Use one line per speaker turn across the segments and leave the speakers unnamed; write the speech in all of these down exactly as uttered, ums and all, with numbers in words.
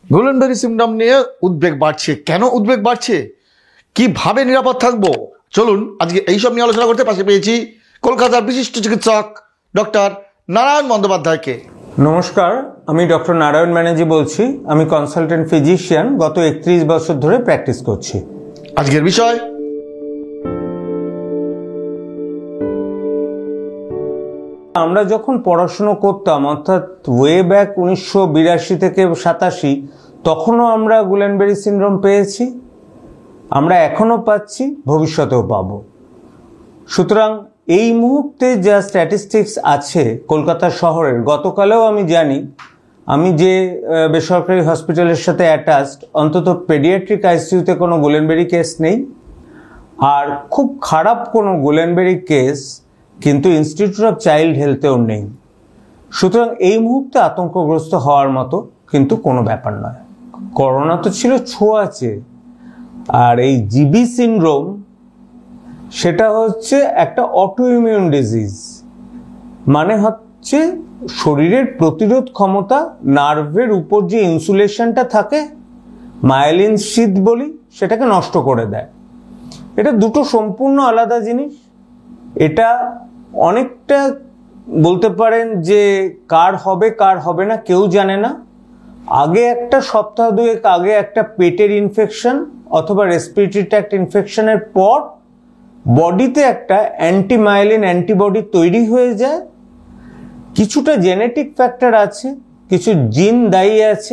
গুলেনবার্গ syndrome নিয়ে উদ্বেগ বাড়ছে। কেন উদ্বেগ বাড়ছে, কিভাবে নিরাপদ থাকবো, চলুন আজকে এইসব নিয়ে আলোচনা করতে পাশে পেয়েছি কলকাতার বিশিষ্ট চিকিৎসক ডক্টর নারায়ণ বন্দ্যোপাধ্যায়কে।
নমস্কার, আমি ডক্টর নারায়ণ ব্যানার্জি বলছি। আমি কনসালটেন্ট ফিজিশিয়ান, গত একত্রিশ বছর ধরে প্র্যাকটিস করছি।
আজকের বিষয়
আমরা যখন পড়াশুনো করতাম, অর্থাৎ ওয়ে ব্যাক উনিশশো বিরাশি থেকে সাতাশি, তখনও আমরা গুলেনবার্গ সিনড্রোম পেয়েছি, আমরা এখনও পাচ্ছি, ভবিষ্যতেও পাব। সুতরাং এই মুহূর্তে যা স্ট্যাটিস্টিক্স আছে কলকাতা শহরের, গতকালেও আমি জানি, আমি যে বেসরকারি হসপিটালের সাথে অ্যাটাচড, অন্তত পেডিয়াট্রিক আইসিইউতে কোনো গুলেনবার্গ কেস নেই, আর খুব খারাপ কোনো গুলেনবার্গ কেস কিন্তু ইনস্টিটিউট অফ চাইল্ড হেলথেও নেই। সুতরাং এই মুহূর্তে আতঙ্কগ্রস্ত হওয়ার মতো কিন্তু কোনো ব্যাপার নয়। করোনা তো ছিল ছোঁয়াচে, আর এই জিবি সিনড্রোম সেটা হচ্ছে একটা অটোইমিউন ডিজিজ, মানে হচ্ছে শরীরের প্রতিরোধ ক্ষমতা, নার্ভের উপর যে ইনসুলেশনটা থাকে, মায়োলিন শীথ বলি, সেটাকে নষ্ট করে দেয়। এটা দুটো সম্পূর্ণ আলাদা জিনিস। এটা অনেকটা বলতে পারেন যে কার হবে কার হবে না কেউ জানে না। আগে একটা সপ্তাহ দুয়েক আগে একটা পেটের ইনফেকশন অথবা রেসপিরেটরি ট্র্যাক্ট ইনফেকশনের পর বডিতে একটা অ্যান্টিমায়োলিন অ্যান্টিবডি তৈরি হয়ে যায়। কিছুটা জেনেটিক ফ্যাক্টর আছে, কিছু জিন দায়ী আছে,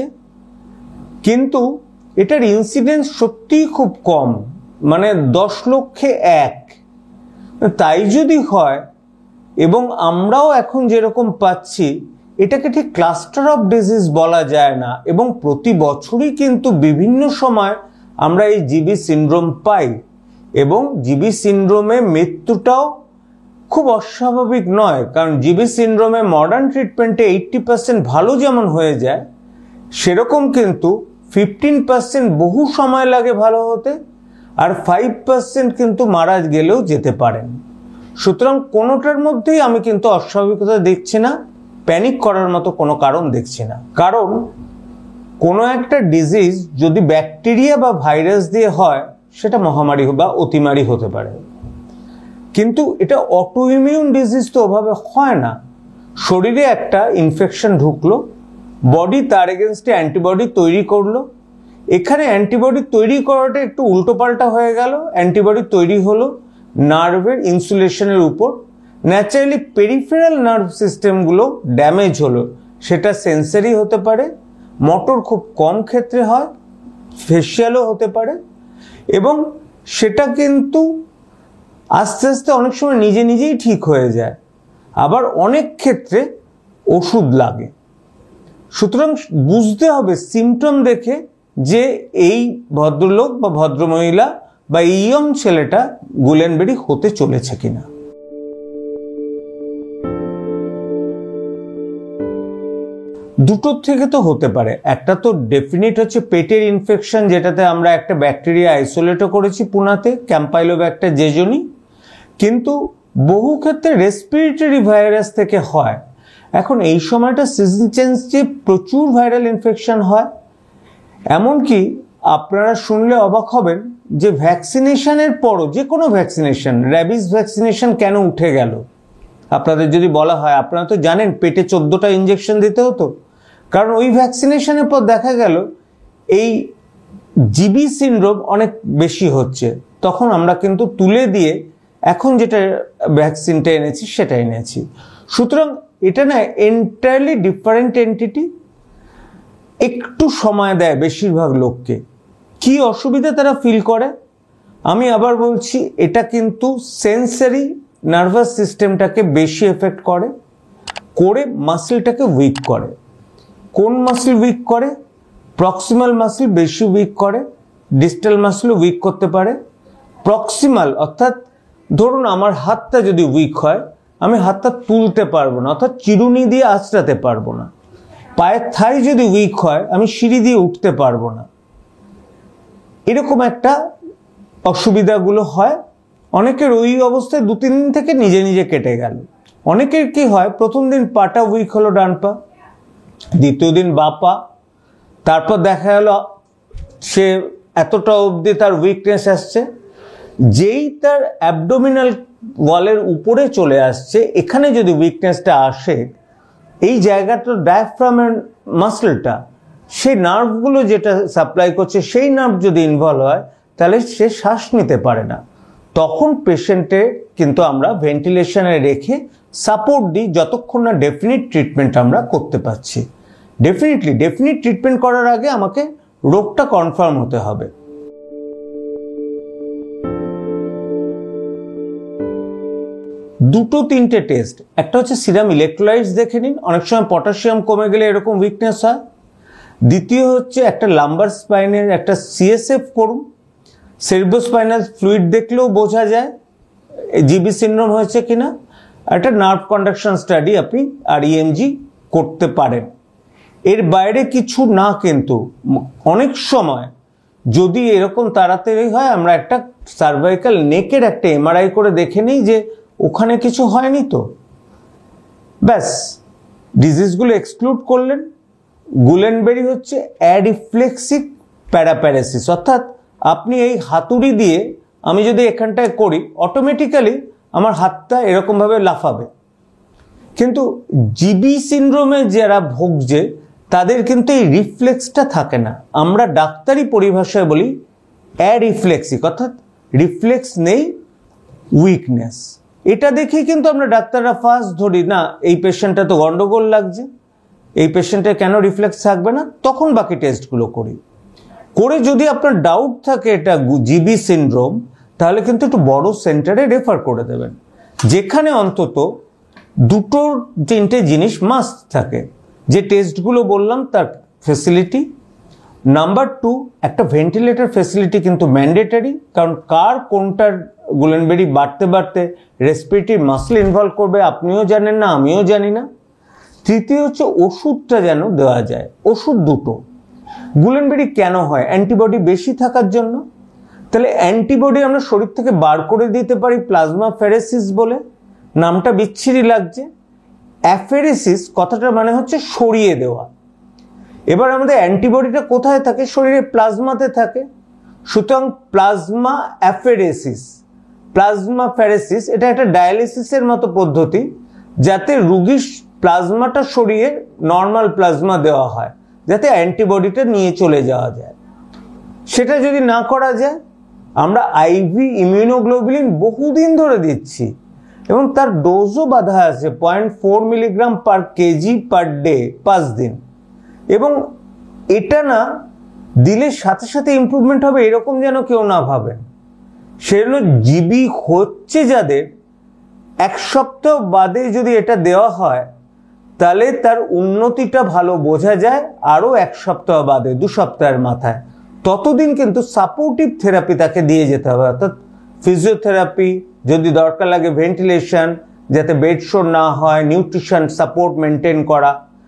কিন্তু এটার ইনসিডেন্স সত্যিই খুব কম, মানে দশ লক্ষে এক। তাই যদি হয়, এবং আমরাও এখন যেরকম পাচ্ছি, এটাকে ঠিক ক্লাস্টার অফ ডিজিজ বলা যায় না, এবং প্রতি বছরই কিন্তু বিভিন্ন সময় আমরা এই জিবি সিনড্রোম পাই, এবং জিবি সিনড্রোমে মৃত্যুটাও খুব অস্বাভাবিক নয়। কারণ জিবি সিনড্রোমে মডার্ন ট্রিটমেন্টে এইট্টি পার্সেন্ট ভালো যেমন হয়ে যায়, সেরকম কিন্তু ফিফটিন পার্সেন্ট বহু সময় লাগে ভালো হতে, আর ফাইভ পার্সেন্ট কিন্তু মারা গেলেও যেতে পারেন। সুতরাং কোনোটার মধ্যেই আমি কিন্তু অস্বাভাবিকতা দেখছি না, প্যানিক করার মতো কোনো কারণ দেখছি না। কারণ কোনো একটা ডিজিজ যদি ব্যাকটেরিয়া বা ভাইরাস দিয়ে হয়, সেটা মহামারী বা অতিমারি হতে পারে, কিন্তু এটা অটোইমিউন ডিজিজ তো ওভাবে হয় না। শরীরে একটা ইনফেকশন ঢুকলো, বডি তার এগেনস্টে অ্যান্টিবডি তৈরি করলো। এখানে অ্যান্টিবডি তৈরি করাটা একটু উল্টোপাল্টা হয়ে গেল। অ্যান্টিবডি তৈরি হলো নার্ভের ইনসুলেশনের উপর, ন্যাচারালি পেরিফেরাল নার্ভ সিস্টেমগুলো ড্যামেজ হলো। সেটা সেন্সারি হতে পারে, মোটর খুব কম ক্ষেত্রে হয়, ফেশিয়ালও হতে পারে, এবং সেটা কিন্তু আস্তে আস্তে অনেক সময় নিজে নিজেই ঠিক হয়ে যায়, আবার অনেক ক্ষেত্রে ওষুধ লাগে। সুতরাং বুঝতে হবে সিমটম দেখে যে এই ভদ্রলোক বা ভদ্রমহিলা বা এই ইয়ং ছেলেটা গুলেনবার্গ হতে চলেছে কিনা। দুটোর থেকে তো হতে পারে। একটা তো ডেফিনিট হচ্ছে পেটের ইনফেকশন, যেটাতে আমরা একটা ব্যাকটেরিয়া আইসোলেটও করেছি পুনাতে, ক্যাম্পাইলোব্যাক্টার জেজনি, কিন্তু বহু ক্ষেত্রে রেসপিরেটরি ভাইরাস থেকে হয়। এখন এই সময়টা সিজন চেঞ্জ, যে প্রচুর ভাইরাল ইনফেকশন হয়। এমনকি আপনারা শুনলে অবাক হবেন যে ভ্যাকসিনেশনের পরও, যে কোনো ভ্যাকসিনেশন, র্যাবিস ভ্যাকসিনেশন কেন উঠে গেল আপনাদের যদি বলা হয়, আপনারা তো জানেন পেটে চোদ্দটা ইঞ্জেকশন দিতে হতো, কারণ ওই ভ্যাকসিনেশনের পর দেখা গেল এই জিবি সিনড্রোম অনেক বেশি হচ্ছে। তখন আমরা কিন্তু তুলে দিয়ে এখন যেটা ভ্যাকসিনটা এনেছি সেটা এনেছি। সুতরাং এটা না এন্টায়ারলি ডিফারেন্ট এন্টিটি, একটু সময় দেয় বেশিরভাগ লোককে। কি অসুবিধা তারা ফিল করে, আমি আবার বলছি, এটা কিন্তু সেন্সারি নার্ভাস সিস্টেমটাকে বেশি এফেক্ট করে, করে মাসেলটাকে উইক করে। কোন মাসেল উইক করে? প্রক্সিমাল মাসেল বেশি উইক করে, ডিস্টাল মাসেলও উইক করতে পারে। প্রক্সিমাল অর্থাৎ ধরুন আমার হাতটা যদি উইক হয়, আমি হাতটা তুলতে পারবো না, অর্থাৎ চিরুনি দিয়ে আঁচড়াতে পারবো না। পায়ের থাই যদি উইক হয়, আমি সিঁড়ি দিয়ে উঠতে পারবো না। এরকম একটা অসুবিধাগুলো হয়। অনেকের ওই অবস্থায় দু তিন দিন থেকে নিজে নিজে কেটে গেল। অনেকের কি হয়, প্রথম দিন পাটা উইক হলো ডান পা, দ্বিতীয় দিন বা পা, তারপর দেখা গেল সে এতটা অবধি তার উইকনেস আসছে, যেই তার অ্যাবডোমিনাল ওয়ালের উপরে চলে আসছে, এখানে যদি উইকনেসটা আসে, এই জায়গাটা ডায়াফ্রামের মাসলটা, সেই নার্ভগুলো যেটা সাপ্লাই করছে সেই নার্ভ যদি ইনভলভ হয়, তাহলে সে শ্বাস নিতে পারে না। তখন পেশেন্টে কিন্তু আমরা ভেন্টিলেশনে রেখে সাপোর্ট দিই যতক্ষণ না ডেফিনিট ট্রিটমেন্ট আমরা করতে পারছি। ডেফিনেটলি ডেফিনিট ট্রিটমেন্ট করার আগে আমাকে রোগটা কনফার্ম হতে হবে। দুটো তিনটে টেস্ট, একটা হচ্ছে সিরাম ইলেকট্রোলাইটস দেখে নিন, অনেক সময় পটাশিয়াম কমে গেলে এরকম উইকনেস হয়। দ্বিতীয় হচ্ছে একটা লাম্বার স্পাইনের একটা সিএসএফ করুন, সেরিব্রোস্পাইনাল ফ্লুইড দেখলেও বোঝা যায় জিবি সিনড্রোম হয়েছে কিনা। একটা নার্ভ কন্ডাকশন স্টাডি আপনি আর ইএমজি করতে পারেন। এর বাইরে কিছু না, কিন্তু অনেক সময় যদি এরকম তাড়াতাড়ি হয়, আমরা একটা সার্ভাইকাল নেকের একটা এমআরআই করে দেখে নিই যে ওখানে কিছু হয়নি, তো ব্যাস ডিজিজগুলো এক্সক্লুড করলেন। গুলেনবেরি হচ্ছে অ্যারিফ্লেক্সিক প্যারাপ্যারেসিস, অর্থাৎ আপনি এই হাতুড়ি দিয়ে আমি যদি এখানটায় করি, অটোমেটিক্যালি আমার হাতটা এরকমভাবে লাফাবে। কিন্তু জিবি সিনড্রোমে যারা ভুগছে তাদের কিন্তু এই রিফ্লেক্সটা থাকে না। আমরা ডাক্তারি পরিভাষায় বলি অ্যারিফ্লেক্সিক, অর্থাৎ রিফ্লেক্স নেই, উইকনেস। এটা দেখেই কিন্তু আমরা ডাক্তাররা ফার্স্ট ধরি না এই পেশেন্টটা তো গন্ডগোল লাগছে, এই পেশেন্টের কেন রিফ্লেক্স থাকবে না, তখন বাকি টেস্টগুলো করি। করে যদি আপনার ডাউট থাকে এটা জিবি সিনড্রোম, তাহলে কিন্তু একটু বড় সেন্টারে রেফার করে দেবেন, যেখানে অন্তত দুটো তিনটে জিনিস মাস্ট থাকে। যে টেস্টগুলো বললাম তার ফেসিলিটি, নাম্বার টু একটা ভেন্টিলেটর ফেসিলিটি কিন্তু ম্যান্ডেটারি, কারণ কার কোনটার গুলেনবেরি বাড়তে বাড়তে রেসপিরেটরি মাসল ইনভলভ করবে আপনিও জানেন না, আমিও জানি না। তৃতীয় হচ্ছে ওষুধটা যেন দেওয়া যায়, ওষুধ দুটো। গুলেনবেরি কেন হয়? অ্যান্টিবডি বেশি থাকার জন্য। তাহলে অ্যান্টিবডি আমরা শরীর থেকে বার করে দিতে পারি প্লাজমা ফেরেসিস বলে, নামটা বিচ্ছিরি লাগছে। অ্যাফেরেসিস কথাটার মানে হচ্ছে সরিয়ে দেওয়া। এবার আমাদের অ্যান্টিবডিটা কোথায় থাকে? শরীরে প্লাজমাতে থাকে। সুতরাং প্লাজমা অ্যাফেরেসিস, প্লাজমা ফেরেসিস এটা একটা ডায়ালিসিসের মতো পদ্ধতি, যাতে রুগীর প্লাজমাটা সরিয়ে নর্মাল প্লাজমা দেওয়া হয়, যাতে অ্যান্টিবডিটা নিয়ে চলে যাওয়া যায়। সেটা যদি না করা যায়, আমরা আইভি ইমিউনোগ্লোবুলিন বহুদিন ধরে দিচ্ছি এবং তার ডোজও বাধা আছে, point four milligram per KG per day, পাঁচ দিন। এবং এটা না দিলে সাথে সাথে ইমপ্রুভমেন্ট হবে এরকম যেন কেউ না ভাবেন। সেজন্য জিবি হচ্ছে যাদের, এক সপ্তাহ বাদে যদি এটা দেওয়া হয় তাহলে তার উন্নতিটা ভালো বোঝা যায়, আরও এক সপ্তাহ বাদে, দু সপ্তাহের মাথায়। ততদিন কিন্তু সাপোর্টিভ থেরাপি তাকে দিয়ে যেতে হবে, অর্থাৎ ফিজিওথেরাপি, যদি দরকার লাগে ভেন্টিলেশন, যাতে বেডশোর না হয়, নিউট্রিশন সাপোর্ট মেনটেন করা।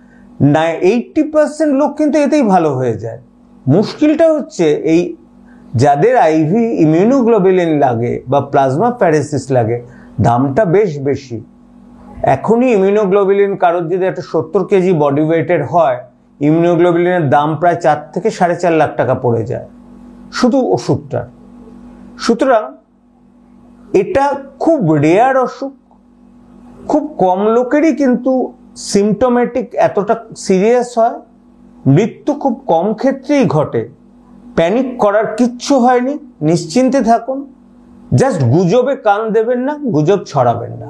না এইটটি পার্সেন্ট লোক কিন্তু এতেই ভালো হয়ে যায়। মুশকিলটা হচ্ছে এই যাদের আইভি ইমিউনোগ্লোবুলিন লাগে বা প্লাজমা ফেরেসিস লাগে, দামটা বেশ বেশি। এখনই ইমিউনোগ্লোবুলিন কারোর যদি একটা সত্তর কেজি বডি ওয়েটের হয়, ইমিউনোগ্লোবুলিনের দাম প্রায় চার থেকে সাড়ে চার লাখ টাকা পড়ে যায় শুধু ওষুধটার। সুতরাং এটা খুব রেয়ার অসুখ, খুব কম লোকেরই কিন্তু সিমটোমেটিক এতটা সিরিয়াস হয়, মৃত্যু খুব কম ক্ষেত্রেই ঘটে। প্যানিক করার কিচ্ছু হয়নি, নিশ্চিন্তে থাকুন, জাস্ট গুজবে কান দেবেন না, গুজব ছড়াবেন না।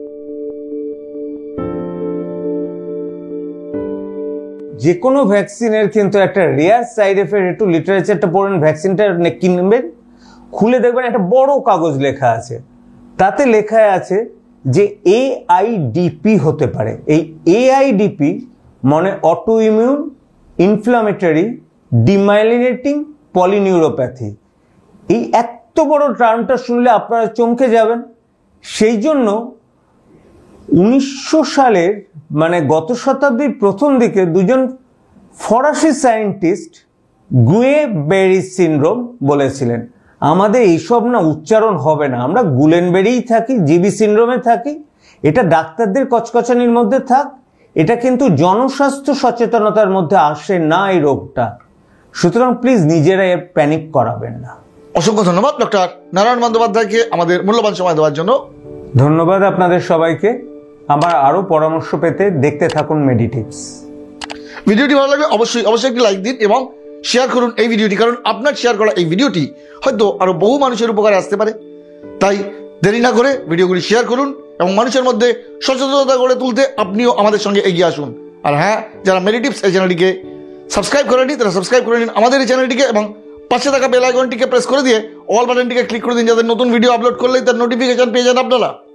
যে কোনো ভ্যাকসিনের কিন্তু একটা রেয়ার সাইড এফেক্ট, একটু লিটারেচারটা পড়েন, ভ্যাকসিনটা কিনবেন, খুলে দেখবেন একটা বড় কাগজ লেখা আছে, তাতে লেখা আছে যে এআইডিপি হতে পারে। এই এআইডিপি মানে autoimmune inflammatory demyelinating polyneuropathy. এই এত বড় টার্মটা শুনলে আপনারা চমকে যাবেন। সেই জন্য উনিশশো সালের মানে গত শতাব্দীর প্রথম দিকে দুজন ফরাসি সায়েন্টিস্ট গুয়েনবেরি সিনড্রোম বলেছিলেন, আমাদের এইসব না উচ্চারণ হবে না, আমরা গুলেনবেরিই থাকি, জিবি সিনড্রোমে থাকি, এটা ডাক্তারদের কচকচানির মধ্যে থাক, এটা কিন্তু জনস্বাস্থ্য সচেতনতার মধ্যে আসে না এই রোগটা। সুতরাং প্লিজ নিজেরা এর প্যানিক করাবেন না।
অসংখ্য ধন্যবাদ ডক্টর নারায়ণ বন্দ্যোপাধ্যায়কে আমাদের মূল্যবান সময় দেওয়ার জন্য।
ধন্যবাদ আপনাদের সবাইকে। আমার আরো পরামর্শ পেতে দেখতে থাকুন মেডিটিপস।
ভিডিওটি ভালো লাগলে অবশ্যই অবশ্যই একটি লাইক দিন এবং শেয়ার করুন এই ভিডিওটি, কারণ আপনার শেয়ার করা এই ভিডিওটি হয়তো আরো বহু মানুষের উপকারে আসতে পারে। তাই দেরি না করে ভিডিওগুলি শেয়ার করুন এবং মানুষের মধ্যে সচেতনতা গড়ে তুলতে আপনিও আমাদের সঙ্গে এগিয়ে আসুন। আর হ্যাঁ, যারা মেডিটিপস এই চ্যানেলটিকে সাবস্ক্রাইব করেনি তারা সাবস্ক্রাইব করে নিন আমাদের এই চ্যানেলটিকে এবং পাশে থাকা বেল আইকনটিকে প্রেস করে দিয়ে অল বাটনটিকে ক্লিক করে দিন, যাতে নতুন ভিডিও আপলোড করলেই তার নোটিফিকেশন পেয়ে যান আপনারা।